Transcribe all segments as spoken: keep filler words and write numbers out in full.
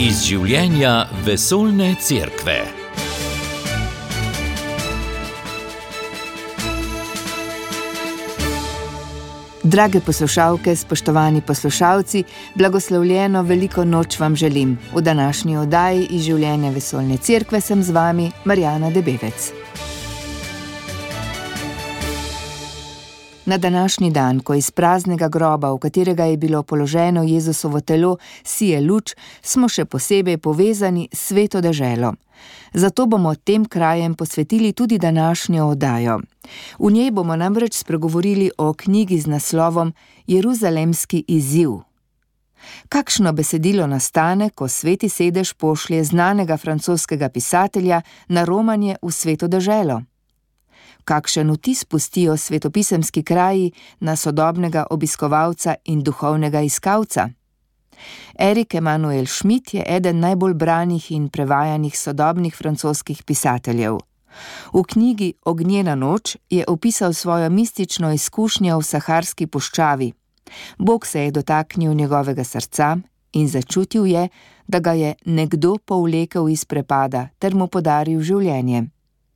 Iz življenja vesoljne cerkve. Drage poslušalke, spoštovani poslušalci, blagoslovljeno veliko noč vam želim. V današnji oddaji Iz življenja vesoljne cerkve sem z vami Marjana Debevec. Na današnji dan, ko iz praznega groba, v katerega je bilo položeno Jezusovo telo, sije luč, smo še posebej povezani s sveto deželo. Zato bomo tem krajem posvetili tudi današnjo oddajo. V njej bomo namreč spregovorili o knjigi z naslovom Jeruzalemski izziv. Kakšno besedilo nastane, ko Sveti sedež pošlje znanega francoskega pisatelja na romanje v sveto deželo? Kakšen vtis pustijo svetopisemski kraji na sodobnega obiskovalca in duhovnega iskalca? Erik Emanuel Schmidt je eden najbolj branih in prevajanih sodobnih francoskih pisateljev. V knjigi Ognjena noč je opisal svojo mistično izkušnjo v saharski puščavi. Bog se je dotaknil njegovega srca in začutil je, da ga je nekdo povlekel iz prepada ter mu podaril življenje.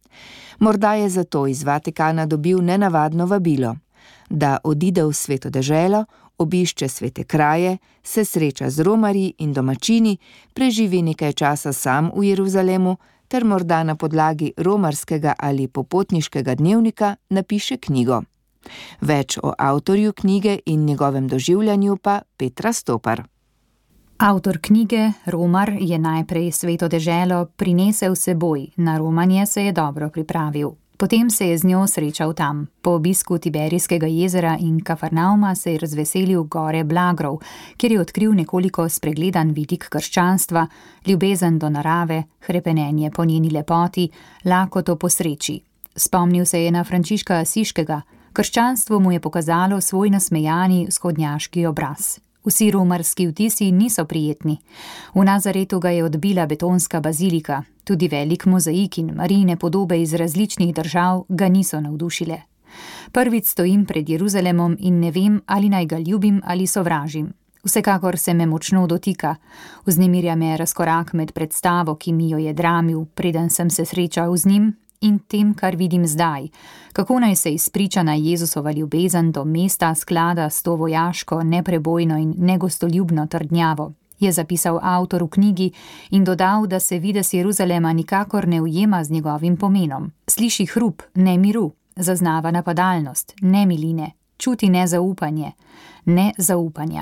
Morda je zato iz Vatikana dobil nenavadno vabilo, da odide v sveto deželo, obišče svete kraje, se sreča z romarji in domačini, preživi nekaj časa sam v Jeruzalemu ter morda na podlagi romarskega ali popotniškega dnevnika napiše knjigo. Več o avtorju knjige in njegovem doživljanju pa Petra Stopar. Avtor knjige, Romar, je najprej sveto deželo prinesel seboj, na romanje se je dobro pripravil. Potem se je z njo srečal tam. Po obisku Tiberijskega jezera in Kafarnauma se je razveselil gore Blagrov, kjer je odkril nekoliko spregledan vidik krščanstva, ljubezen do narave, hrepenenje po njeni lepoti, lakoto po sreči. Spomnil se je na Frančiška Asiškega. Krščanstvo mu je pokazalo svoj nasmejani vzhodnjaški obraz. Vsi romarski vtisi niso prijetni. V Nazaretu ga je odbila betonska bazilika, tudi velik mozaik in marijine podobe iz različnih držav ga niso navdušile. Prvič stojim pred Jeruzalemom in ne vem, ali naj ga ljubim ali sovražim. Vsekakor se me močno dotika. Vznemirja me razkorak med predstavo, ki mi jo je dramil, preden sem se srečal z njim, in tem, kar vidim zdaj, kako naj se izpričana Jezusova ljubezen do mesta sklada s to vojaško, neprebojno in negostoljubno trdnjavo, je zapisal avtor v knjigi in dodal, da se videz Jeruzalema nikakor ne ujema z njegovim pomenom. Sliši hrup, ne miru, zaznava napadalnost, ne miline, čuti nezaupanje, ne zaupanja.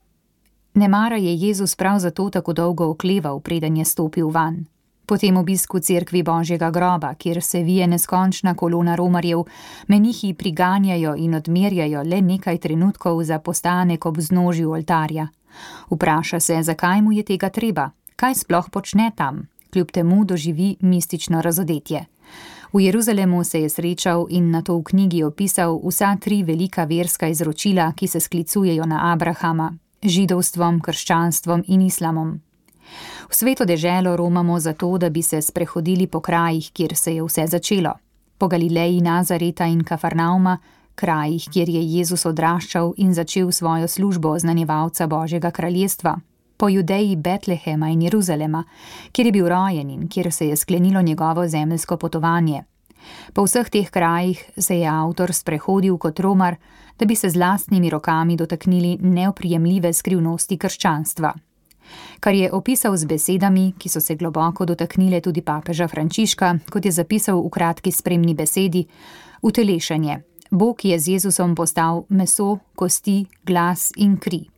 Nemara je Jezus prav zato tako dolgo okleval, preden je stopil van. Po tem obisku cerkvi Božjega groba, kjer se vije neskončna kolona romarjev, menihi priganjajo in odmerjajo le nekaj trenutkov za postanek ob vznožju oltarja. Vpraša se, zakaj mu je tega treba, kaj sploh počne tam, kljub temu doživi mistično razodetje. V Jeruzalemu se je srečal in nato v knjigi opisal vsa tri velika verska izročila, ki se sklicujejo na Abrahama, židovstvom, krščanstvom in islamom. V sveto deželo romamo zato, da bi se sprehodili po krajih, kjer se je vse začelo. Po Galileji, Nazareta in Kafarnauma, krajih, kjer je Jezus odraščal in začel svojo službo oznanjevalca Božjega kraljestva. Po Judeji, Betlehema in Jeruzalema, kjer je bil rojen in kjer se je sklenilo njegovo zemeljsko potovanje. Po vseh teh krajih se je avtor sprehodil kot romar, da bi se z lastnimi rokami dotaknili neoprijemljive skrivnosti krščanstva. Kar je opisal z besedami, ki so se globoko dotaknile tudi papeža Frančiška, kot je zapisal v kratki spremni besedi, utelešenje. Bog je z Jezusom postal meso, kosti, glas in kri.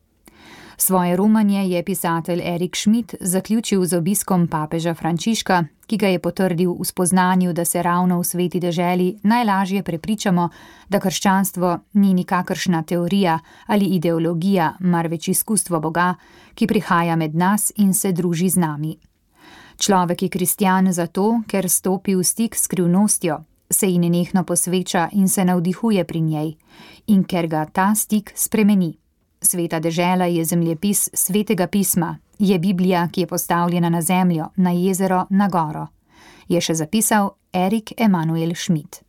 Svoje romanje je pisatelj Erik Schmidt zaključil z obiskom papeža Frančiška, ki ga je potrdil v spoznanju, da se ravno v sveti deželi najlažje prepričamo, da krščanstvo ni nikakršna teorija ali ideologija, marveč izkustvo Boga, ki prihaja med nas in se druži z nami. Človek je kristjan zato, ker stopi v stik s skrivnostjo, se ji nenehno posveča in se navdihuje pri njej, in ker ga ta stik spremeni. Sveta dežela je zemljepis svetega pisma, je Biblija, ki je postavljena na zemljo, na jezero, na goro, je še zapisal Erik Emanuel Schmidt.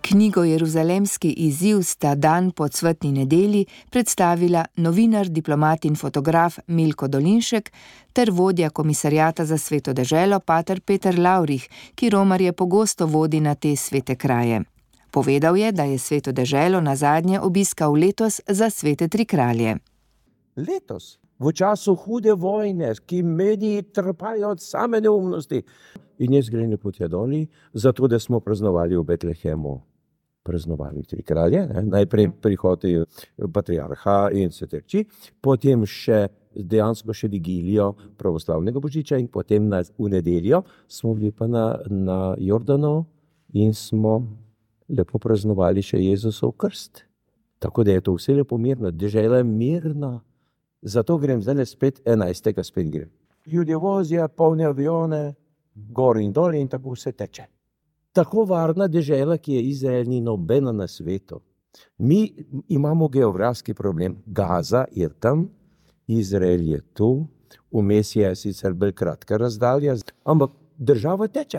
Knjigo Jeruzalemski izziv sta dan po cvetni nedelji predstavila novinar, diplomat in fotograf Milko Dolinšek ter vodja komisarjata za Sveto deželo pater Peter Lavrih, ki romarje pogosto vodi na te svete kraje. Povedal je, da je Sveto deželo nazadnje obiskal letos za svete tri kralje. Letos, v času hude vojne, ki mediji trpajo od same neumnosti. In jaz grem po tja doli, zato da smo praznovali v Betlehemu. Praznovali tri kralje, ne? Najprej prihod patriarha in sveterči, potem še dejansko še vigilijo pravoslavnega božiča in potem na, v nedeljo smo bili pa na, na Jordanu in smo lepo praznovali še Jezusov krst. Tako da je to vse lepo mirno, dežela je mirna. Zato grem zdaj spet enajstega spet grem. Ljudje vozijo, polne avione, gor in dol in tako vse teče. Tako varna dežela, ki je Izrael, ni nobena na svetu. Mi imamo geografski problem. Gaza je tam, Izrael je tu, vmes je sicer bolj kratka razdalja, ampak država teče.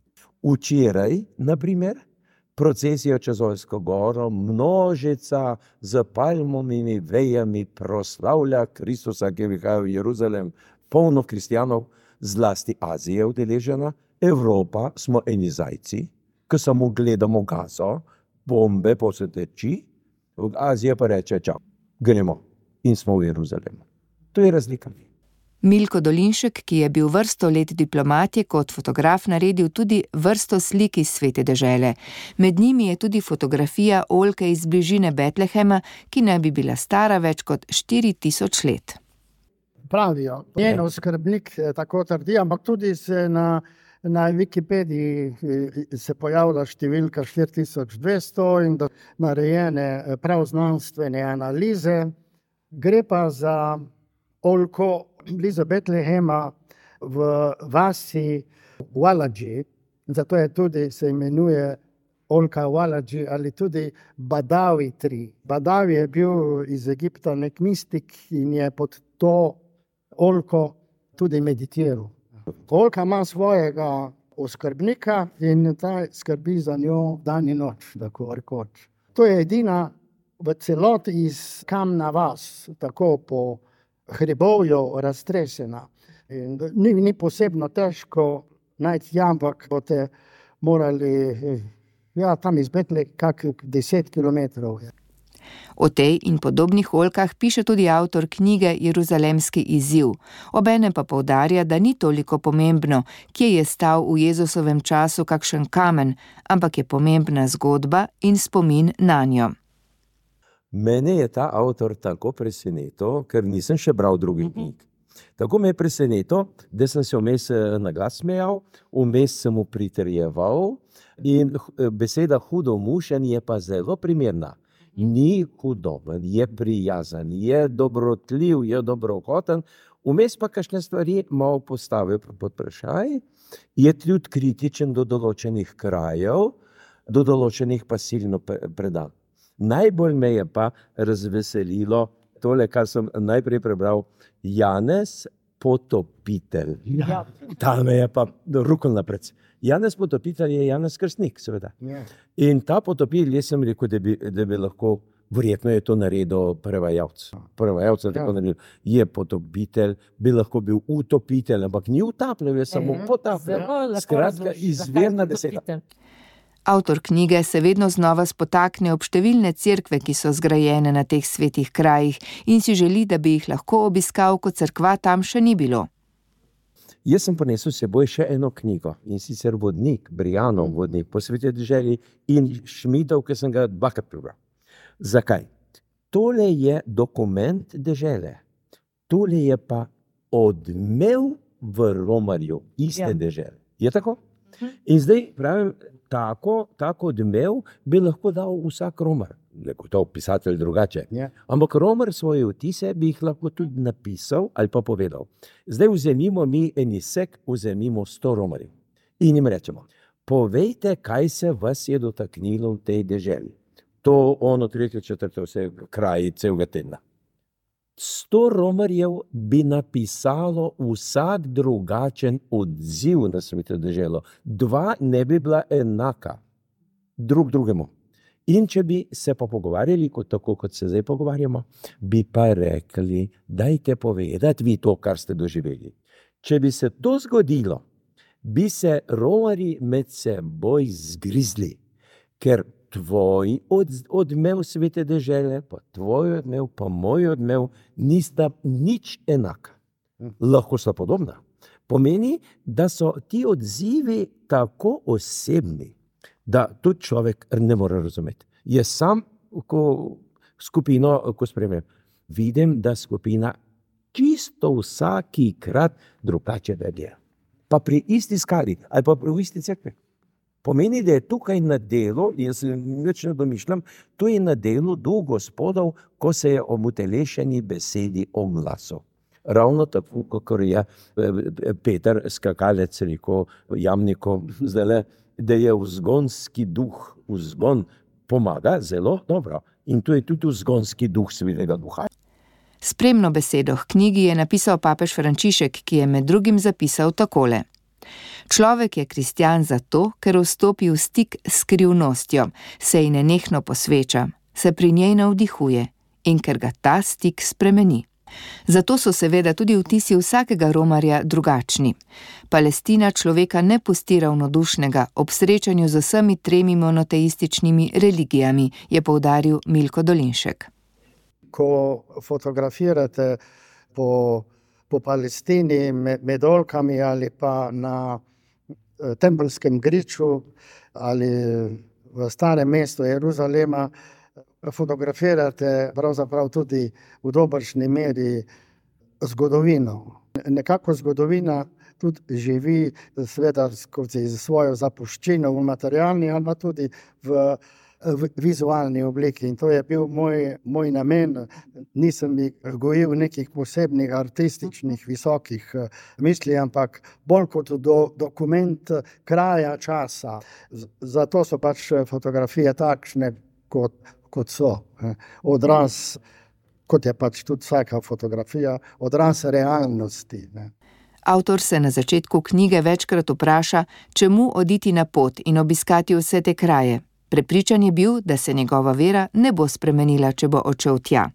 Včeraj, na primer, procesijo čez Oljsko goro, množica z palmovimi vejami proslavlja Kristusa, ki prihaja v Jeruzalem, polno kristijanov, zlasti Azija udeležena. Evropa smo eni zajci, ki samo gledamo Gazo, bombe po se teči, Azija pa reče, čau, gremo in smo v Jeruzalemu. To je razlika. Milko Dolinšek, ki je bil vrsto let diplomat, je kot fotograf naredil tudi vrsto slik iz svete dežele. Med njimi je tudi fotografija oljke iz bližine Betlehema, ki naj bi bila stara več kot štiri tisoč let. Pravijo, njen oskrbnik tako trdi, ampak tudi se na, na Wikipediji se pojavlja številka štiri tisoč dvesto in da narejene prav znanstvene analize. Gre pa za oljko blizu Betlehema v vasi Waladži, zato je tudi se imenuje oljka Waladži ali tudi Badavi tri. Badavi je bil iz Egipta nek mistik in je pod to oljko tudi meditiral. Oljka ima svojega oskrbnika in ta skrbi za njo dan in noč, tako rekoč. To je edina v celoti iz kamna vas, tako po hribovju raztresena. In ni, ni posebno težko najti, ampak boste morali ja, tam izbetli kak deset kilometrov. O tej in podobnih oljkah piše tudi avtor knjige Jeruzalemski izziv. Obenem pa poudarja, da ni toliko pomembno, kje je stal v Jezusovem času kakšen kamen, ampak je pomembna zgodba in spomin nanjo. Mene je ta avtor tako presenetil, ker nisem še bral drugih knjig. Tako me je presenetil, da sem se vmes na glas smejal, vmes sem mu pritrjeval in beseda hudomušen je pa zelo primerna. Ni hudoben, je prijazen, je dobrotljiv, je dobrohoten, vmes pa kakšne stvari malo postavil pod vprašaj, je tudi kritičen do določenih krajev, do določenih pa silno predan. Najbolj me je pa razveselilo tole, kar sem najprej prebral, Janez Potopitelj. Ja. Ta me je pa rukol napred. Janez Potopitelj je Janez Krstnik, seveda. Ja. In ta Potopitelj, jaz sem rekel, da bi, da bi lahko, verjetno je to naredil prevajalc. Prevajalc je tako naredil, je Potopitelj, bi lahko bil utopitelj, ampak ni utapljal, je samo potapljal. Skratka, izvirna beseda. Avtor knjige se vedno znova spotakne ob številne cerkve, ki so zgrajene na teh svetih krajih in si želi, da bi jih lahko obiskal, ko cerkva tam še ni bilo. Jaz sem ponesel s seboj še eno knjigo in sicer vodnik, Brijanov vodnik po sveti deželi in Šmidov, ki sem ga dvakrat prebral. Zakaj? Tole je dokument dežele. Tole je pa odmev v romarju iste ja. Dežele. Je tako? In zdaj pravim, tako, tako odmev bi lahko dal vsak romar. Gotov pisatelj drugače. Yeah. Ampak romar svoje vtise bi jih lahko tudi napisal ali pa povedal. Zdaj vzemimo mi enisek, vzemimo sto romarjev. In jim rečemo, povejte, kaj se vas je dotaknilo v tej deželi. To ono, tretje, četrte, vse kraji celega tedna. Sto romarjev bi napisalo vsak drugačen odziv na sveto deželo. Dva ne bi bila enaka. drug drugemu. In če bi se pa pogovarjali, kot tako, kot se zdaj pogovarjamo, bi pa rekli, dajte povedati vi to, kar ste doživeli. Če bi se to zgodilo, bi se romarji med seboj zgrizli, ker tvoj od, odmev svete dežele, pa tvoj odmev, pa moj odmev, nista nič enaka. Lahko sta podobna. Pomeni, da so ti odzivi tako osebni, da tudi človek ne more razumeti. Jaz sam, ko skupino, ko spremljam, vidim, da skupina čisto vsakikrat drugače reagira. Pa pri isti skali, ali pa pri isti cerkvi. Pomeni, da je tukaj na delu, jaz se nič ne domišljam, to je na delu duh Gospodov, ko se je o utelešeni besedi oglasil. Ravno tako, kot je Peter skakalec rekel Jamniku, zdajle, da je vzgonski duh, vzgon pomaga zelo dobro. In to je tudi vzgonski duh svetega duha. Spremno besedo k knjigi je napisal papež Frančišek, ki je med drugim zapisal takole. Človek je kristjan zato, ker vstopi v stik s skrivnostjo, se ji nenehno posveča, se pri njej navdihuje in ker ga ta stik spremeni. Zato so seveda tudi vtisi vsakega romarja drugačni. Palestina človeka ne pusti ravnodušnega ob srečanju z vsemi tremi monoteističnimi religijami, je poudaril Milko Dolinšek. Ko fotografirate po, po Palestini med, med oljkami ali pa na Tempelskem griču ali v starem mestu Jeruzalema, fotografirate pravzaprav tudi v dobršni meri zgodovino. Nekako zgodovina tudi živi seveda skozi svojo zapuščino v materialni, ali tudi v, v vizualni obliki. In to je bil moj, moj namen. Nisem gojil nekih posebnih artističnih visokih misli, ampak bolj kot do, dokument kraja časa. Zato so pač fotografije takšne, kot kot so, odraz, kot je pač tudi vsaka fotografija, odraz realnosti. Ne. Avtor se na začetku knjige večkrat vpraša, čemu oditi na pot in obiskati vse te kraje. Prepričan je bil, da se njegova vera ne bo spremenila, če bo odšel tja.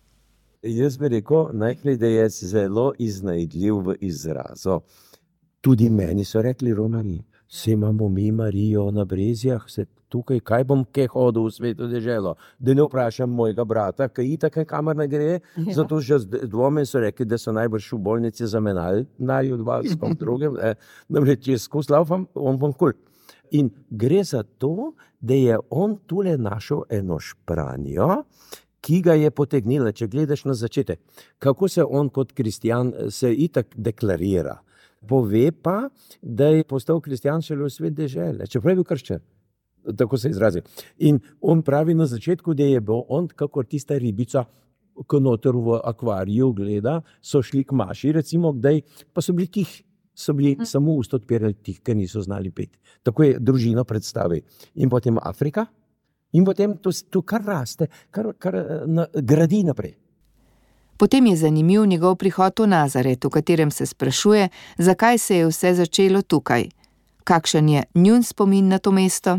Jaz bi rekel, najprej, da je zelo iznajdljiv v izrazu. Tudi meni so rekli romarji, se imamo mi Marijo na Brezjah, se tukaj, kaj bom kaj hodil v sveto deželo, da ne vprašam mojega brata, kaj itak kamar ne gre, ja. Zato že dvomen so rekli, da so najbrž v bolnici zamenjali naj od vas, pa v drugem, namreč jaz skozi laufam, on bom kul. In gre za to, da je on tule našel eno špranjo, ki ga je potegnila, če gledaš na začetek, kako se on kot kristjan se itak deklarira. Pove pa, da je postal kristjan šele v svet dežele, čeprav je bil krščen. Tako se izrazi. In on pravi na začetku, da je bil on, kakor tista ribica, ko noter v akvariju gleda, so šli k maši, recimo, kdaj, pa so bili tih, so bili mm. samo usta odpirali tih, ker niso znali peti. Tako je družina predstavi. In potem Afrika, in potem to, to kar raste, kar, kar na, gradi naprej. Potem je zanimiv njegov prihod v Nazaret, v katerem se sprašuje, zakaj se je vse začelo tukaj. Kakšen je njun spomin na to mesto?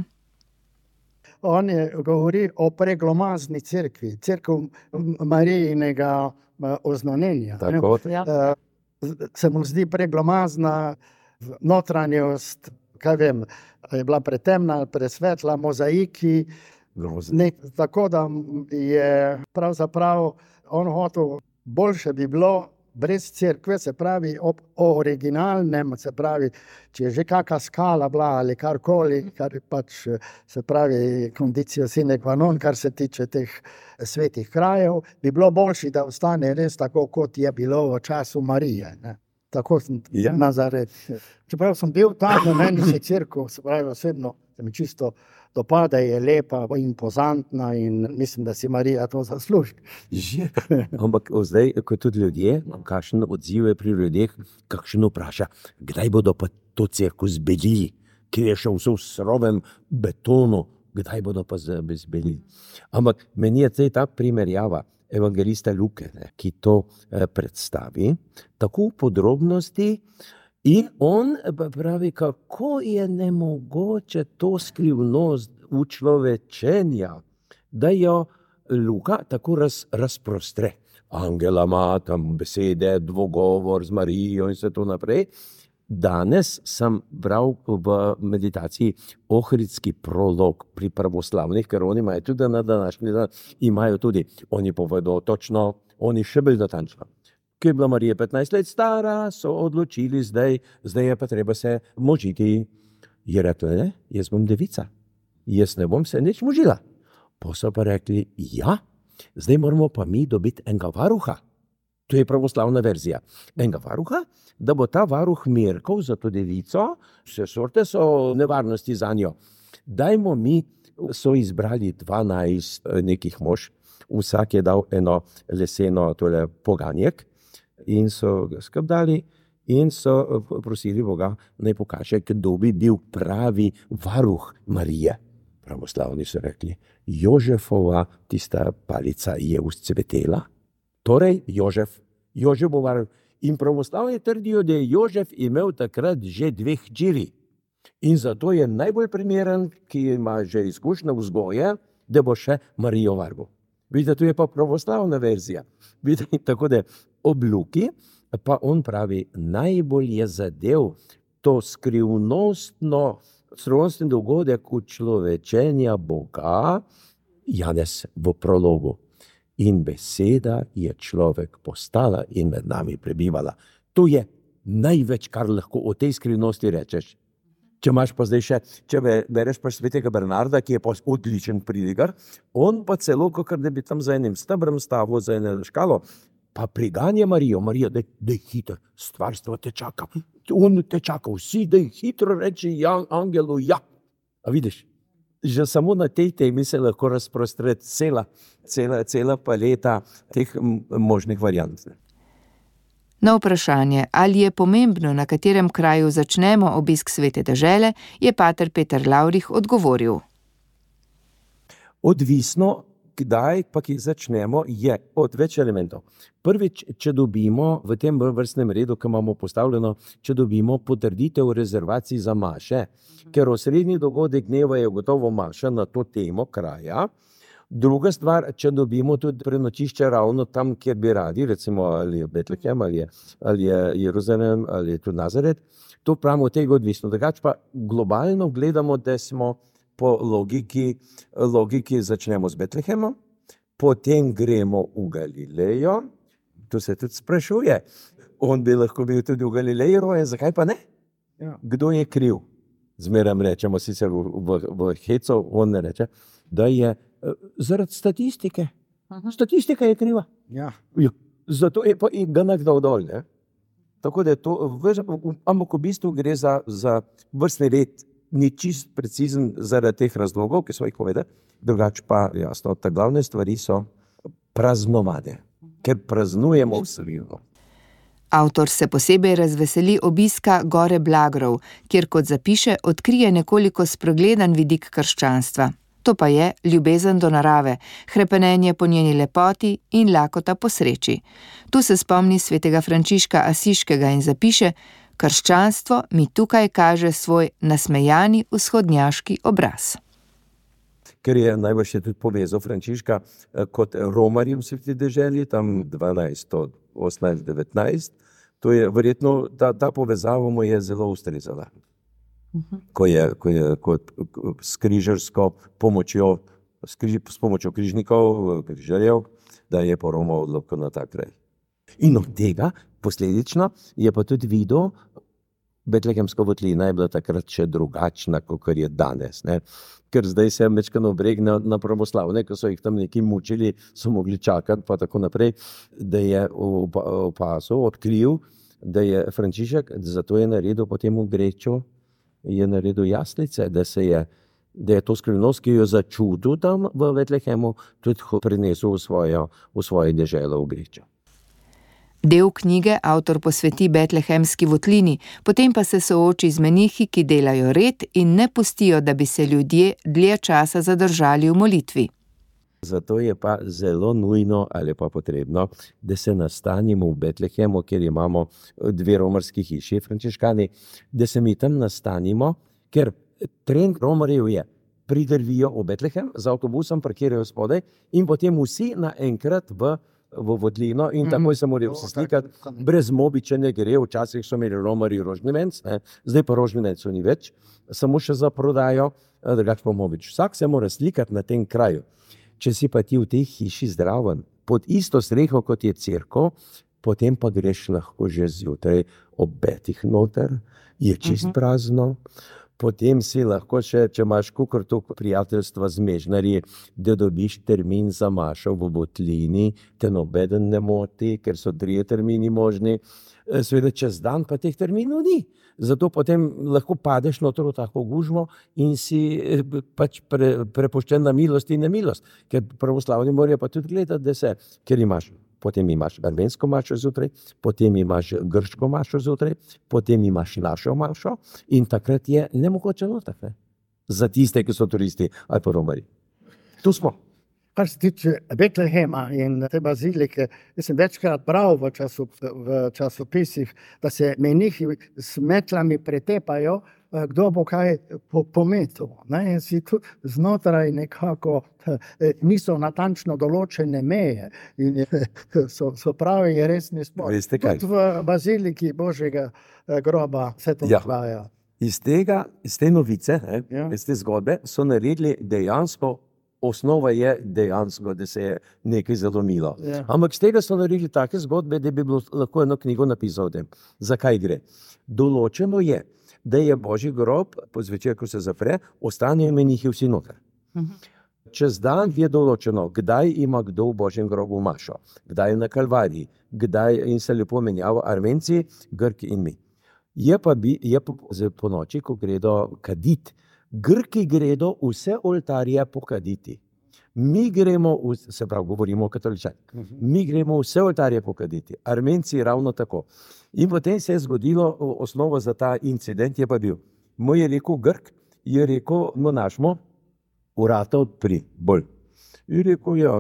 On je govori o preglomazni cerkvi, cerkev Marijinega oznanjenja. Tako. Ja. Se mu zdi preglomazna notranjost, kaj vem, je bila pretemna, presvetla, mozaiki, ne, tako da je pravzaprav on hotel, boljše bi bilo brez cerkve, se pravi o, o originalnem, se pravi, če je že kakšna skala bila ali karkoli, kar pač se pravi conditio sine qua non, kar se tiče teh svetih krajev, bi bilo boljše, da ostane res tako, kot je bilo v času Marije. Ne? Tako sem ja. Nazaret. Čeprav sem bil tam, na meni se cerkev, se pravi osebno, se mi čisto dopada, je lepa in impozantna in mislim, da si Marija to zasluži. Ampak zdaj, ko tudi ljudje, kakšen odziv je pri ljudeh, kakšen vpraša, kdaj bodo pa to cerkev zbelili, ki je še vse v surovem betonu, kdaj bodo pa zbelili. Ampak meni je ta primerjava evangelista Luke, ne, ki to eh, predstavi, tako v podrobnosti, in on pravi, kako je nemogoče to skrivnost učlovečenja, da jo Luka tako raz, razprostre. Angela ima tam besede, dvogovor z Marijo in vse to naprej. Danes sem bral v meditaciji ohridski prolog pri pravoslavnih, ker oni imajo tudi na današnji dan, imajo tudi, oni povedo točno, oni še bolj natančno. Ko je bila Marija petnajst let stara, so odločili zdaj, zdaj je pa treba se možiti. Je rekla, ne, jaz bom devica, jaz ne bom se nič možila. Pa so pa rekli, ja, zdaj moramo pa mi dobiti enega varuha. To je pravoslavna verzija. Enega varuha, da bo ta varuh Mirkov za to devico, vse sorte so nevarnosti za njo. Dajmo mi, so izbrali dvanajst nekih mož, vsak je dal eno leseno tole poganjek in so ga skrbdali in so prosili Boga, naj pokaže, kdo bi bil pravi varuh Marije. Pravoslavni so rekli, Jožefova tista palica je vzcvetela, torej Jožef, Jožef bo varuh. In pravoslavni trdijo, da je Jožef imel takrat že dve hčeri. In zato je najbolj primeren, ki ima že izkušnjo vzgoje, da bo še Marijo varuh. Vidite, tu je pa pravoslavna verzija. Vidite, tako da ob Luki, pa on pravi, najbolj je zadev to skrivnostno, skrivnostni dogodek učlovečenja Boga, Janez v prologu. In beseda je človek postala in med nami prebivala. To je največ, kar lahko o tej skrivnosti rečeš. Če imaš pa zdaj še, če bereš pa svetega Bernarda, ki je pa odličen pridigar, on pa celo, kakor da bi tam za enim stebrom stavil, za eno škalo, pa priganja Marijo, Marija, da je hiter, stvarstvo te čaka. On te čaka, vsi, da je hitro reči ja, angelu, ja. A vidiš, že samo na tej temi se lahko razprostre cela, cela, cela paleta teh možnih variant. Na vprašanje, ali je pomembno, na katerem kraju začnemo obisk Svete dežele, je pater Peter Lavrih odgovoril. Odvisno, kdaj pa ki začnemo, je od več elementov. Prvič, če dobimo v tem vrstnem redu, ki imamo postavljeno, če dobimo potrditev rezervacij za maše, ker osrednji dogodek dneva je gotovo maša na to temo kraja. Druga stvar, če dobimo tudi prenočišče ravno tam, kjer bi radi, recimo ali je Betlehem, ali je, ali je Jeruzalem, ali je tudi Nazaret, to pravimo od tega odvisno. Drugač pa globalno gledamo, da smo po logiki, logiki začnemo z Betlehemom, potem gremo v Galilejo, tu se tudi sprašuje, on bi lahko bil tudi v Galileji rojen, zakaj pa ne? Ja. Kdo je kriv? Zmeram rečemo, sicer v, v, v hecu, on ne reče, da je zaradi statistike. Aha. Statistika je kriva. Ja. Zato je pa i ga nekdo dol, ne? Tako da je to, ampak v bistvu gre za, za vrstni red, ni čist precizen zaradi teh razlogov, ki so jih povedali, drugač pa jasno, ta glavne stvari so praznovane, ker praznujemo vsebino. Avtor se posebej razveseli obiska Gore Blagrov, kjer, kot zapiše, odkrije nekoliko spregledan vidik krščanstva. To pa je ljubezen do narave, hrepenenje po njeni lepoti in lakota po sreči. Tu se spomni svetega Frančiška Asiškega in zapiše, krščanstvo mi tukaj kaže svoj nasmejani vzhodnjaški obraz. Ker je najbolj še tudi povezal Frančiška kot romarji v Sveti deželi, tam dvanajsto, osemnajsto, devetnajst, to je verjetno, ta, ta povezava mu je zelo ustrezala. Ko je, ko je kot s križarsko pomočjo, s, križ, s pomočjo križnikov, križarjev, da je poromal odloko na ta kraj. In od tega posledično je pa tudi videl, Betlehemska votlina je bila takrat še drugačna, kot je danes. Ne? Ker zdaj se mečkano obregne na pravoslavne, ko so jih tam neki mučili, so mogli čakati, pa tako naprej, da je opazil, odkril, da je Frančišek, zato je naredil potem v Grečo, je naredil jaslice, da se je, da je to skrivnost, ki jo začutil tam v Betlehemu, tudi prinesel v svojo, v svojo deželo v Grečo. Del knjige avtor posveti betlehemski votlini, potem pa se sooči z menihi, ki delajo red in ne pustijo, da bi se ljudje dlje časa zadržali v molitvi. Zato je pa zelo nujno ali pa potrebno, da se nastanimo v Betlehemu, kjer imamo dve romarski hiši, frančiškani, da se mi tam nastanimo, ker trend romarjev je pridrvijo v Betlehem, z avtobusom parkirajo spodaj in potem vsi naenkrat v, v vodlino in takoj se morajo vsi slikati. Brez mobiče ne gre, včasih so imeli romarji rožnivec, ne? Zdaj pa rožnivecu ni več, samo še za prodajo, drugače pa mobič. Vsak se mora slikati na tem kraju. Če si pa ti v tej hiši zdraven, pod isto streho, kot je cerkev, potem pa greš lahko že zjutraj ob petih noter, je čist uh-huh. prazno, potem si lahko še, če imaš kakor to prijateljstva z mežnarji, da dobiš termin za mašo v Botlini, te nobeden ne moti, ker so trije termini možni, seveda čez dan pa teh terminov ni. Zato potem lahko padeš noter v tako gužvo in si pač pre, prepuščen na milost in nemilost. Ker pravoslavni morajo pa tudi gledati, da se, ker imaš, potem imaš armensko mašo zjutraj, potem imaš grško mašo zjutraj, potem imaš našo mašo in takrat je nemogoče noter, ne? Za tiste, ki so turisti ali pa romarji. Tu smo. Kar se tiče Betlehema in te bazilike, jaz sem večkrat bral v, času, v časopisih, da se menihi s metlami pretepajo, kdo bo kaj pometal. In si tu znotraj nekako niso natančno določene meje in so, so pravi resni spor. Tudi v baziliki Božjega groba se to dogaja. Ja. Iz tega, iz te novice, ne, ja. iz te zgodbe so naredili dejansko. Osnova je dejansko, da se je nekaj zalomilo. Yeah. Ampak z tega so naredili take zgodbe, da bi bilo lahko eno knjigo napisal o tem. Zakaj gre? Določeno je, da je Božji grob, po zvečer, ko se zapre, ostanejo menihi vsi noter. Uh-huh. Čez dan je določeno, kdaj ima kdo v Božjem grobu mašo, kdaj je na Kalvariji, kdaj in se lepo menjava Armenci, Grki in mi. Je pa, bi, je pa po noči, ko gredo kadit, Grki gredo vse oltarje pokaditi. Mi gremo, v, se pravi, govorimo o katoličanih, mi gremo vse oltarje pokaditi. Armenci ravno tako. In potem se je zgodilo, osnova za ta incident je pa bil. Moj je rekel Grk, je rekel, no našmo, vrata odpri, bolj. Je rekel, ja,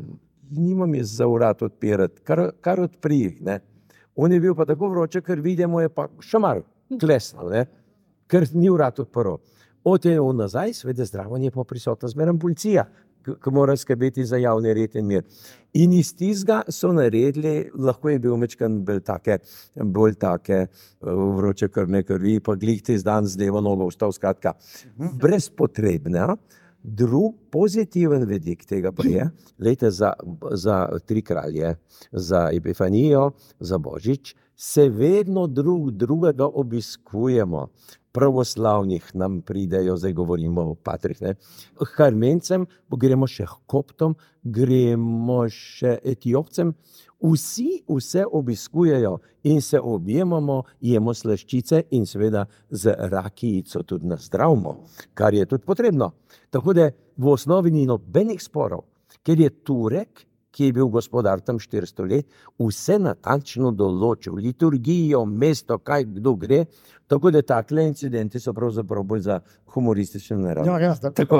nimam jaz za vrata odpirati, kar, kar odpri jih, ne. On je bil pa tako vroče, ker vidimo je pa šamar, klesno, ne, ker ni vrat odprl. Od je on nazaj, sveda zdravo je pa prisotna zmeraj policija, ki mora skrbeti za javni red in mir. In iz tizga so naredili, lahko je bil mečkan bolj take, bolj take vroče krvne krvi, pa glih tiz dan z levo nogo vstal, skratka, brezpotrebne. Drug pozitiven vidik tega pa je, lejte, za, za tri kralje, za Epifanijo, za Božič, se vedno drug drugega obiskujemo. Pravoslavnih nam pridejo, zdaj govorimo o patrih, ne. K Armencem, gremo še k Koptom, gremo še Etiopcem, vsi vse obiskujejo in se objemamo, jemo slaščice in seveda z rakijico tudi nazdravimo, kar je tudi potrebno. Tako da v osnovi ni nobenih sporov, ker je Turek, ki je bil gospodar tam štiristo let, vse natančno določil, liturgijo, mesto, kaj kdo gre, tako da takle incidenti so pravzaprav bolj za humoristične narave. Ja, ja, tako.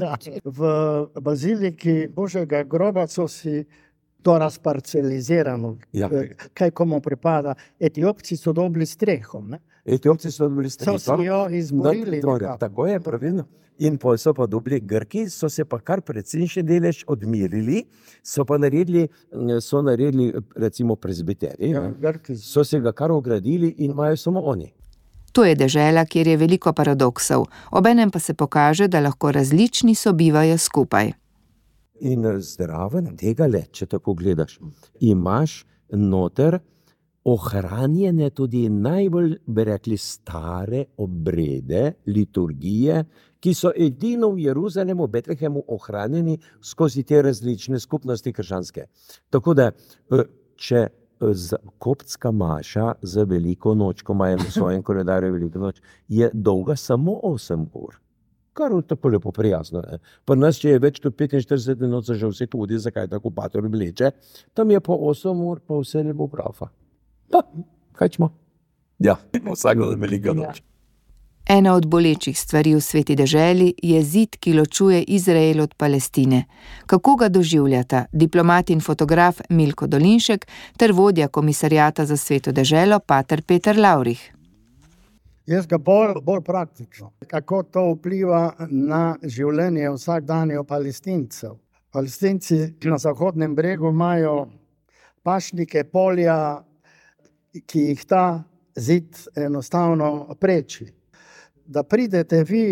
V baziliki Božjega groba so si to razparcelizirano, ja. Kaj komu pripada. Etiopci so dobili streho, ne? Etiopci so dobili streho. So si jo izborili. No, tako je, pravilno. In pol so pa dobili Grki, so se pa kar precejšnji delež odmirili, so pa naredili, so naredili recimo prezbiteri, ja, so se ga kar ogradili in imajo samo oni. To je dežela, kjer je veliko paradoksov, obenem pa se pokaže, da lahko različni sobivajo skupaj. In zdraven tega let, če tako gledaš, imaš noter ohranjene tudi najbolj, bi rekli, stare obrede, liturgije, ki so edino v Jeruzalemu, Betlehemu ohranjeni skozi te različne skupnosti krščanske. Tako da, če koptska maša za veliko noč, ko imajo v svojem koledarju veliko noč, je dolga samo osem ur. Kar je tako lepo prijazno. Ne? Pa nas, če je več kot petinštirideset minut, se že vse tudi, zakaj tako pater vleče, tam je po osem ur, pa vse lepo prafa. Pa, kaj čmo? Ja, vsako da velika noč. Ena od bolečih stvari v sveti deželi je zid, ki ločuje Izrael od Palestine. Kako ga doživljata diplomat in fotograf Milko Dolinšek ter vodja komisariata za sveto deželo pater Peter Lavrih? Jaz ga bolj, bolj praktično. Kako to vpliva na življenje vsakdanje Palestincev. Palestinci na Zahodnem bregu imajo pašnike, polja, ki jih ta zid enostavno preči. Da pridete vi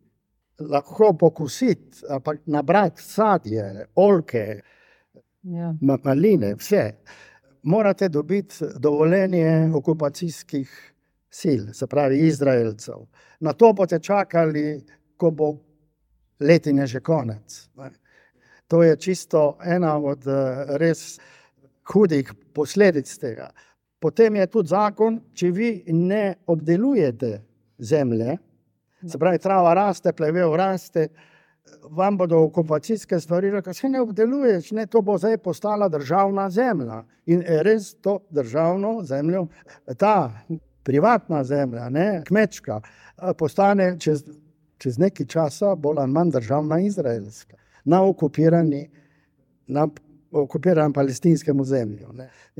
lahko pokusiti, nabrati sadje, oljke, ja. maline, vse. Morate dobiti dovoljenje okupacijskih sil, se pravi Izraelcev. Na to boste čakali, ko bo letine že konec. To je čisto ena od res hudih posledic tega. Potem je tudi zakon, če vi ne obdelujete zemlje, se pravi trava raste, plevel raste, vam bodo okupacijske stvari rekli, se ne obdeluješ, ne, to bo zdaj postala državna zemlja. In res to državno zemljo, ta privatna zemlja, ne, kmečka, postane čez, čez nekaj časa bolj ali manj državna izraelska, na okupirani, na okupiranem palestinskem ozemlju.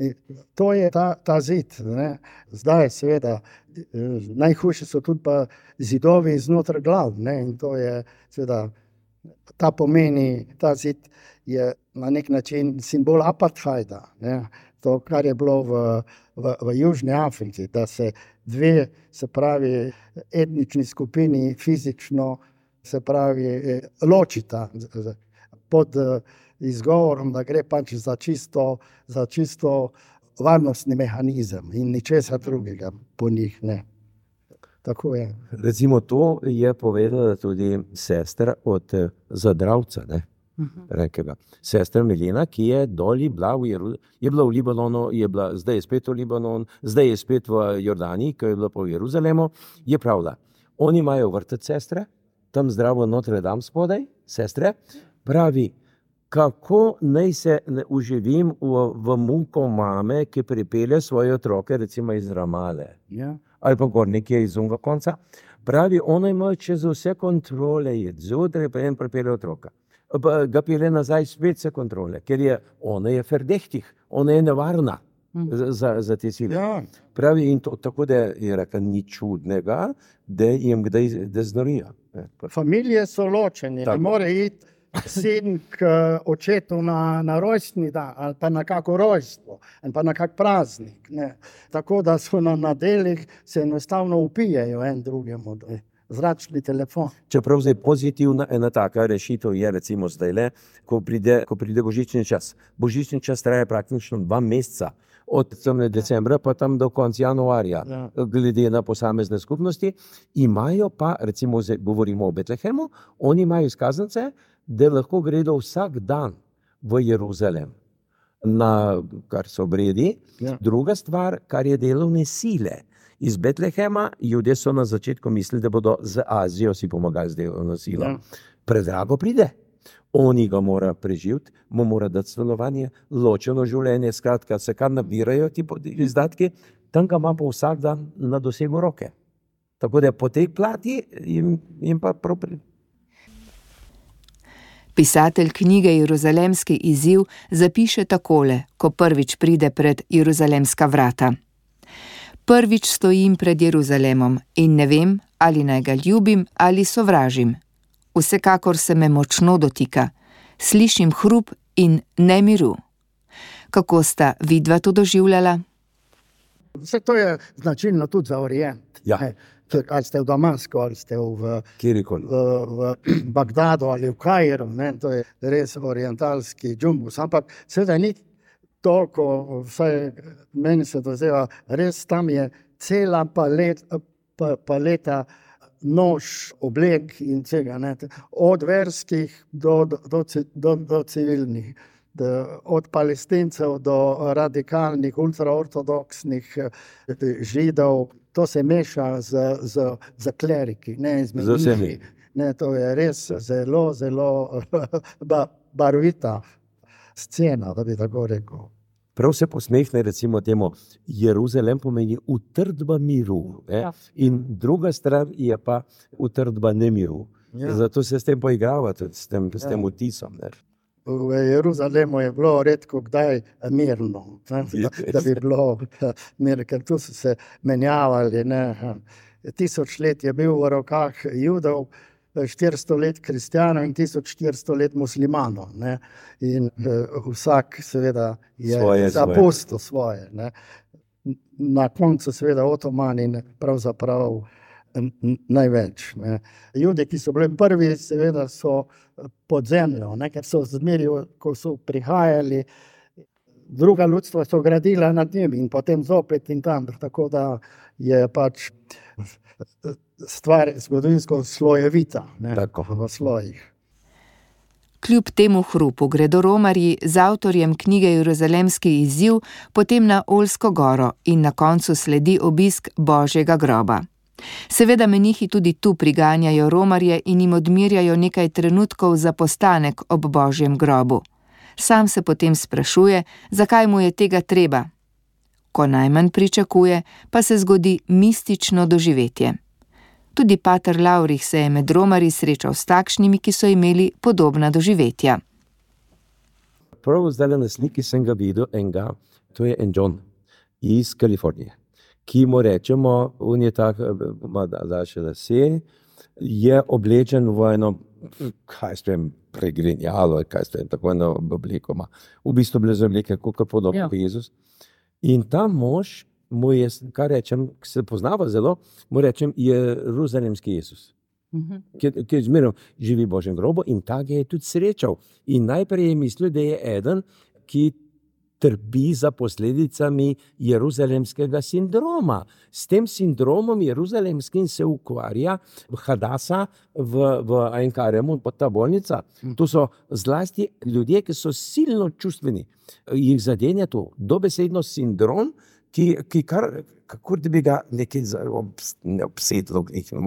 To je ta, ta zid. Ne. Zdaj seveda najhujše so tudi pa zidovi znotraj glav. Ne. In to je seveda, ta pomeni, ta zid je na nek način simbol apartheida. Ne. To, kar je bilo v, v, v Južni Afriki, da se dve, se pravi, etnični skupini fizično, se pravi, ločita pod izgovorom, da gre pač za čisto, za čisto varnostni mehanizem in ničesar drugega po njih ne. Tako je. Recimo to je povedala tudi sestra od Zadravca, ne? Rekega. Sestra Milena, ki je doli bila v, Jeru... je bila v Libanonu, je bila, zdaj je spet v Libanonu, zdaj je spet v Jordaniji, ki je bila pa v Jeruzalemu, je pravila. Oni imajo vrtec sestre, tam zdravo Notre Dame spodaj, sestre, pravi, kako naj se uživim v, v muko mame, ki pripelje svoje otroke, recimo iz Ramale, ja. Ali pa gor nekje iz unga konca. Pravi, ona ima čez vse kontrole, je zjutraj pa en pripelje otroka. Pa ga pele nazaj spet vse kontrole, ker je, ona je ferdehtih, ona je nevarna hmm. za, za te sile. Ja. Pravi, in to, tako da je rekel, ni čudnega, da jim kdaj da znorijo. Familije so ločeni, ne more iti sin k očetu na, na rojstni dan, ali pa na kako rojstvo, ali pa na kak praznik. Ne. Tako da so na nadeljih se enostavno upijejo en drugemu. Zračni telefon. Čeprav zdaj pozitivna ena taka rešitev je recimo zdaj le, ko pride, ko pride božični čas. Božični čas traja praktično dva meseca, od decembra pa tam do konca januarja, ja. Glede na posamezne skupnosti. Imajo pa, recimo zdaj govorimo o Betlehemu, oni imajo izkaznice, da lahko gredo vsak dan v Jeruzalem, na kar so obredi. Ja. Druga stvar, kar je delovne sile. Iz Betlehema ljudje so na začetku mislili, da bodo z Azijo si pomagali z delovno silo. Ja. Predrago pride. Oni ga mora preživeti, mu mora dati stanovanje, ločeno življenje, skratka, se kar nabirajo ti izdatki, tam ga ima pa vsak dan na dosegu roke. Tako da po tej plati jim, jim pa prav pride. Pisatelj knjige Jeruzalemski izziv zapiše takole, ko prvič pride pred Jeruzalemska vrata. Prvič stojim pred Jeruzalemom in ne vem, ali naj ga ljubim ali sovražim. Vsekakor se me močno dotika. Slišim hrup in ne miru. Kako sta vidva to doživljala? Vse to je značilno tudi za Orient. Ja. Ali ste v Damasku, ali ste v, v, v Bagdadu ali v Kairu. Ne? To je res orientalski džumbus. Ampak seveda ni toliko, vsaj meni se dozeva, res tam je cela palet, pa, paleta nož, oblek in vsega, ne, od verskih do, do, do, do civilnih, do, od palestincev do radikalnih, ultraortodoksnih židov. To se meša z, z, z kleriki, ne z meniki. Ne, to je res zelo, zelo barvita scena, da bi tako rekel. Prav se posmehne recimo temu, Jeruzalem pomeni utrdba miru, ja. In druga stran je pa utrdba nemiru. Ja. Zato se s tem poigravate, s tem, ja. S tem vtisom. Ne. V Jeruzalemu je bilo redko kdaj mirno, da, da bi bilo mir, ker tu so se menjavali, ne, tisoč let je bil v rokah Judov, štiristo let kristjanov in tisoč štiristo let muslimanov. Ne? In uh, vsak seveda je svoje, zapustil svoje. Ne? Na koncu seveda Otomani pravzaprav največ. Ne. Judi, ki so bili prvi, seveda so pod zemljo, ne, ker so zmeri, ko so prihajali, druga ljudstva so gradila nad njimi in potem zopet in tam, tako da je pač stvar zgodovinsko slojevita, ne, v slojih. Kljub temu hrupu gredo romarji z avtorjem knjige Jeruzalemski izziv potem na Oljsko goro in na koncu sledi obisk Božjega groba. Seveda menihi tudi tu priganjajo romarje in jim odmirjajo nekaj trenutkov za postanek ob Božjem grobu. Sam se potem sprašuje, zakaj mu je tega treba. Ko najmanj pričakuje, pa se zgodi mistično doživetje. Tudi pater Laurih se je med romarji srečal s takšnimi, ki so imeli podobna doživetja. Prav zdaj na sliki sem ga videl enega, to je en John iz Kalifornije, ki mu rečemo, on je tak, ima daljše lase, je oblečen v eno, kaj stvem, pregrinjalo, kaj stvem, tako eno obliko ima. V bistvu brez oblike, kako podobno ja. Jezus. In ta mož, mu je, kar rečem, ki se poznava zelo, mu rečem, Jeruzalemski Jezus. Uh-huh. Ki, ki je zmerno živi v Božjem grobu in tak je tudi srečal. In najprej je mislil, da je eden, ki trpi za posledicami jeruzalemskega sindroma. S tem sindromom jeruzalemskim se ukvarja Hadasa v, v Ainkaremu, pod ta bolnica. To so zlasti ljudje, ki so silno čustveni. Jih zadenja to dobesedno sindrom, ki, ki kar, kakor da bi ga nekaj obsedlo,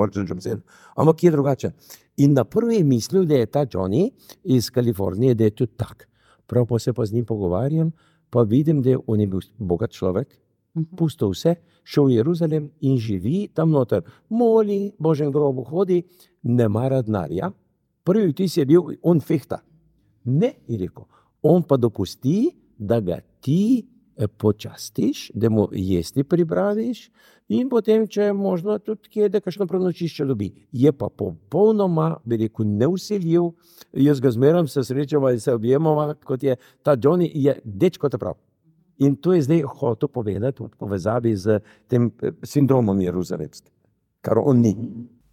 ampak je drugačen. In na prvi je mislil, da je ta Johnny iz Kalifornije, da je tudi tak. Prav pa se pa z njim pogovarjam, pa vidim, da on je bil bogat človek, pustil vse, šel v Jeruzalem in živi tam noter. Moli, Božjem grobu hodi, ne mara denarja. Prvi vtis je bil, on fehta. Ne, je rekel, on pa dopusti, da ga ti počastiš, da mu jesti pripraviš in potem, če je možno, tudi kje, da kakšno prenočišče dobi. Je pa popolnoma, bi rekel, neusiljiv. Jaz ga zmeram se srečava in se objemava, kot je ta Johnny, je dečko ta prav. In to je zdaj hotel povedati v povezavi z tem sindromom jeruzalemskim, kar on ni.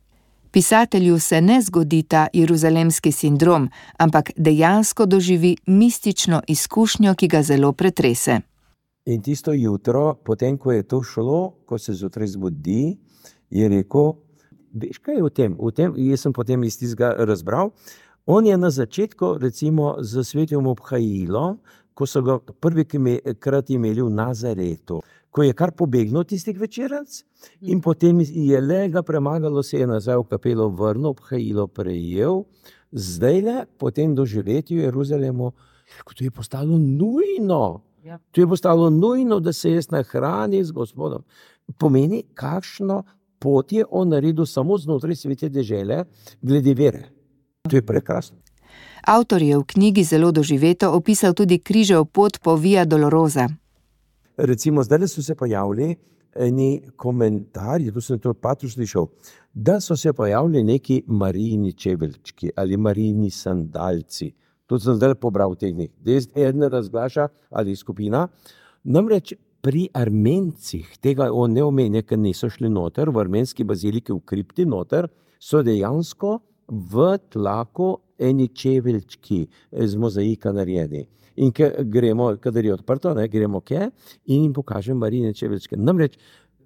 Pisatelju se ne zgodi ta jeruzalemski sindrom, ampak dejansko doživi mistično izkušnjo, ki ga zelo pretrese. In tisto jutro, potem, ko je to šlo, ko se zjutraj zbudi, je rekel, veš kaj je v tem? V tem, jaz sem potem iz tistega razbral, on je na začetku, recimo, z svetim obhajilo, ko so ga prvi krat imeli v Nazaretu, ko je kar pobegnil tistih večerac in potem je le ga premagalo, se je nazaj v kapelo vrnil, obhajilo prejel, zdaj le, potem doživetju v Jeruzalemu, to je postalo nujno. To je postalo nujno, da se jaz nahrani z Gospodom. Pomeni, kakšno pot je on naredil samo znotraj svete dežele, glede vere. To je prekrasno. Avtor je v knjigi zelo doživeto opisal tudi križev pot po Via Dolorosa. Recimo, zdaj so se pojavili eni komentarji, tu sem to patru slišal, da so se pojavili neki Marijini čeveljčki ali Marijini sandalci. To sem zdaj pobral v teh dneh. Eden razglaša ali skupina. Namreč pri Armencih, tega on ne omenja, ker niso šli noter, v armenski baziliki v kripti noter, so dejansko v tlaku eni čeveljčki z mozaika narejeni. In ke gremo, kadar je odprto, ne, gremo kje in jim pokažem Marijine čeveljčke. Namreč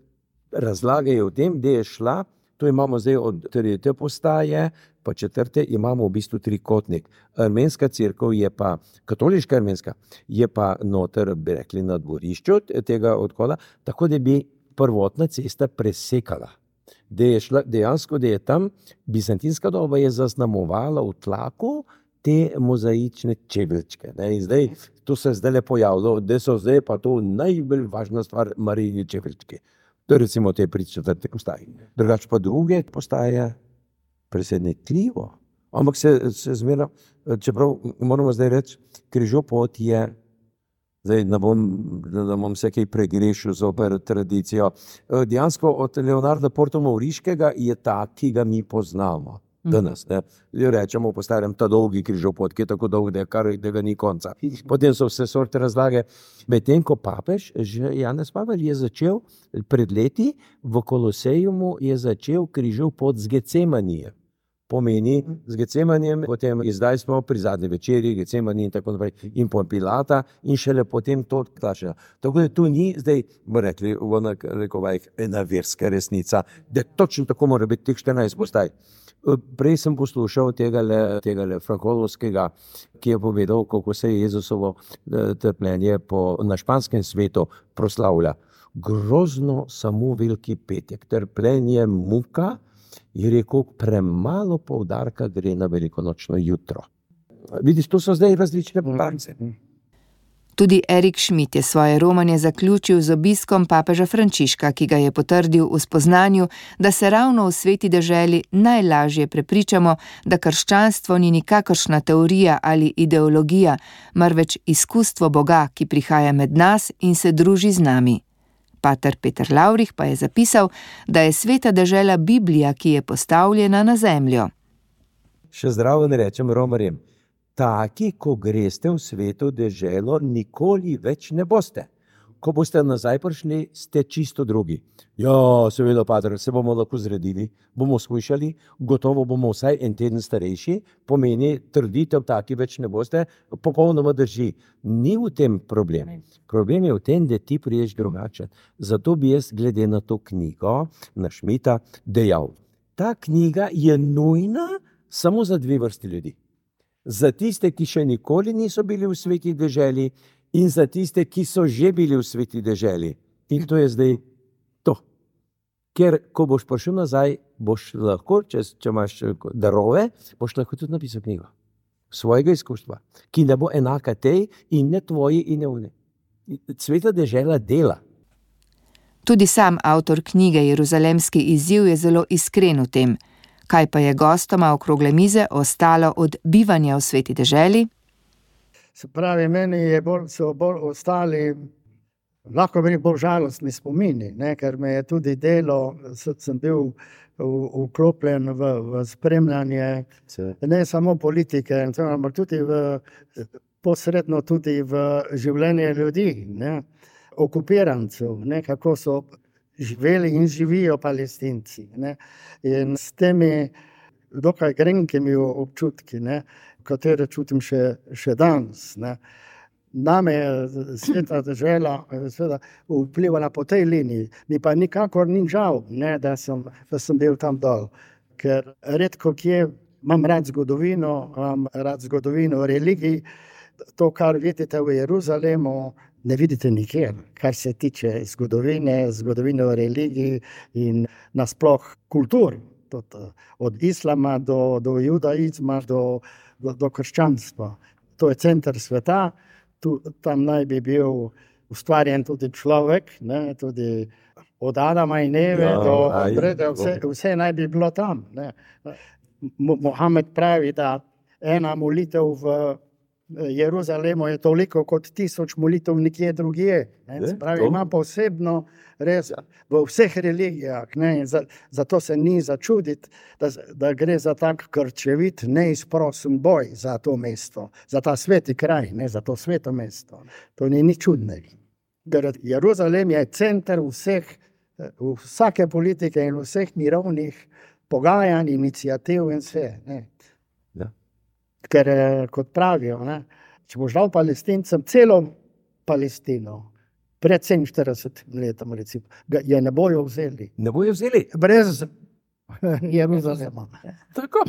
razlagajo v tem, da je šla, to imamo zdaj od tretje postaje, pa četrte imamo v bistvu trikotnik. Armenska cerkev je pa, katoliška armenska, je pa noter, bi rekli, na dvorišču tega odhoda, tako da bi prvotna cesta presekala. Da je šla, dejansko, da je tam bizantinska doba je zaznamovala v tlaku te mozaične čeveljčke. Ne? In zdaj, to se zdaj le pojavilo, da so zdaj pa to najbolj važna stvar Marijine čeveljčke. To je recimo te pri četrte postaji. Drugače pa druge postaje presenetljivo. Ampak se, se zmerno, čeprav moramo zdaj reči, križopot je Zdaj, ne bom, da bom se kaj pregrešil zoper tradicijo. Dejansko od Leonarda Porto-Mauriškega je ta, ki ga mi poznamo danes. Ne. Rečemo po starem, ta dolgi križov pot, ki je tako dolg, da, kar, da ga ni konca. Potem so vse sorte razlage. Medtem ko papež, že Janez Pavel je začel pred leti v Kolosejumu je začel križov pot z Getsemanije. Pomeni z Getsemanjem, potem zdaj smo pri zadnji večeri, Getsemani in tako naprej, in po Pilata, in šele potem to klašeno. Tako da tu ni, zdaj bomo rekli, v onak rekovajih, ena verska resnica, da točno tako mora biti teh štirinajst postaj. Prej sem poslušal tegale, tegale Frankolovskega, ki je povedal, kako se je Jezusovo trpljenje po, na španskem svetu proslavlja. Grozno samo veliki petek, trpljenje, muka, je rekel, premalo poudarka gre na velikonočno jutro. Vidiš, to so zdaj različne prakse. Tudi Erik Schmidt je svoje romanje zaključil z obiskom papeža Frančiška, ki ga je potrdil v spoznanju, da se ravno v sveti deželi najlažje prepričamo, da krščanstvo ni nikakršna teorija ali ideologija, marveč izkustvo Boga, ki prihaja med nas in se druži z nami. Pater Peter Lavrih pa je zapisal, da je sveta dežela Biblija, ki je postavljena na zemljo. Še zdravo ne rečem romarjem, taki, ko greste v sveto deželo, nikoli več ne boste. Ko boste nazaj prišli, ste čisto drugi. Ja, seveda, pater, se bomo lahko zredili, bomo skušali, gotovo bomo vsaj en teden starejši, pomeni trditev, taki več ne boste, popolnoma drži. Ni v tem problem. Problem je v tem, da ti priješ drugačen. Zato bi jaz glede na to knjigo, na Schmidta, dejal. Ta knjiga je nujna samo za dve vrsti ljudi. Za tiste, ki še nikoli niso bili v sveti deželi, in za tiste, ki so že bili v sveti deželi. In to je zdaj to. Ker, ko boš prišel nazaj, boš lahko, če, če imaš darove, boš lahko tudi napisal knjigo. Svojega izkustva, ki ne bo enaka tej in ne tvoji in ne une. Sveta dežela dela. Tudi sam avtor knjige Jeruzalemski izziv je zelo iskren v tem. Kaj pa je gostoma okrogle mize ostalo od bivanja v sveti deželi? Se pravi, meni je bolj, so bolj ostali, lahko bi bolj žalostni spomini, ne, ker me je tudi delo, sem bil vklopljen v, v spremljanje, ne samo politike, ampak tudi v, posredno tudi v življenje ljudi, ne, okupirancev, ne, kako so živeli in živijo Palestinci. Ne, in s temi dokaj grenkimi občutki, ne, katere čutim še, še danes. Ne. Name je sveta dežela vplivala po tej liniji. Mi pa nikakor ni žal, ne, da, sem, da sem bil tam dol. Ker redko kje imam rad zgodovino, imam rad zgodovino religij. To, kar vidite v Jeruzalemu, ne vidite nikjer, kar se tiče zgodovine, zgodovine religij in nasploh kultur. Od islama do, do judaizma, do, do, do krščanstva. To je center sveta, tu, tam naj bi bil ustvarjen tudi človek, ne, tudi od Adama in Eve, ja, do Breda, vse, vse naj bi bilo tam. Ne. Mohamed pravi, da ena molitev v Jeruzalemu je toliko kot tisoč molitev nikje drugje. Ne. Pravi, ima posebno res v vseh religijah, ne, zato se ni začuditi, da, da gre za tak krčevit, neizprosen boj za to mesto, za ta sveti kraj, ne, za to sveto mesto. To ni nič čudnega. Jeruzalem je center vseh, vsake politike in vseh mirovnih pogajanj, iniciativ in vse. Ne. Ja. Ker, kot pravijo, ne, če boš dal Palestincem celo Palestino, pred sedeminštiridesetimi letom, recimo, je ne bojo vzeli. Ne bojo vzeli? Brez Jeruzalema. Tako.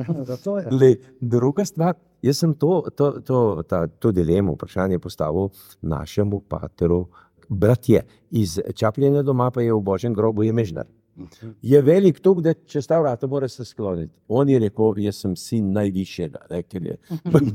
Le, druga stvar, jaz sem to, to, to, ta, to dilemo, vprašanje postavil našemu pateru, bratje, iz Čapljene doma pa je v Božjem grobu je Mežnar. Je velik tok, da če sta vrata, mora se skloniti. On je rekel, jaz sem sin najvišjega. Ne, ker je.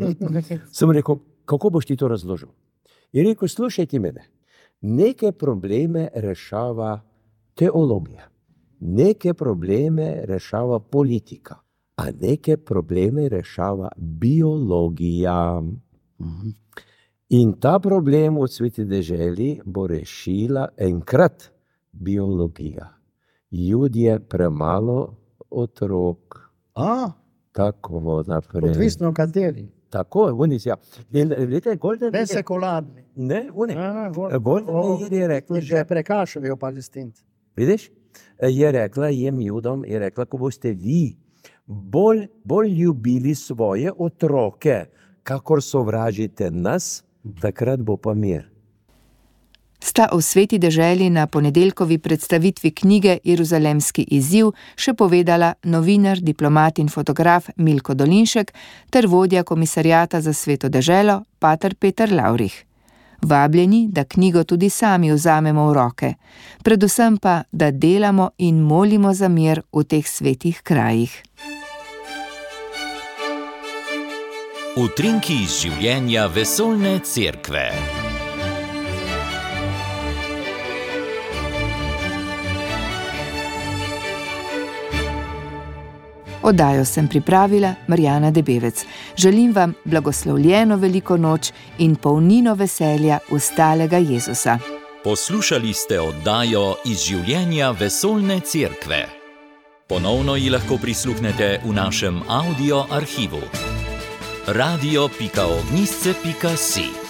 Sem rekel, kako boš ti to razložil? Je rekel, slušajte mene. Neke probleme rešava teologija, neke probleme rešava politika, a neke probleme rešava biologija. In ta problem v Sveti deželi bo rešila enkrat biologija. Ljudje premalo otrok. A, Tako naprej. odvisno kateri. Tako, oni ja. In, vidite, Golden Ne sekularni. Ne, oni. Ja, gor- Golden o- je rekla, Že prekašajo Palestinci. vidiš, je rekla jem Judom, je rekla, ko boste vi bolj, bolj ljubili svoje otroke, kakor sovražite nas, takrat bo pa mir. Sta v Sveti deželi na ponedeljkovi predstavitvi knjige Jeruzalemski izziv še povedala novinar, diplomat in fotograf Milko Dolinšek ter vodja komisarjata za Sveto deželo pater Peter Lavrih. Vabljeni, da knjigo tudi sami vzamemo v roke, predvsem pa, da delamo in molimo za mir v teh svetih krajih. Utrinki iz življenja vesoljne cerkve. Oddajo sem pripravila Marjana Debevec. Želim vam blagoslovljeno veliko noč in polnino veselja ustalega Jezusa. Poslušali ste oddajo iz življenja vesoljne cerkve. Ponovno ji lahko prisluhnete v našem audio arhivu. radio pika ognjisce pika si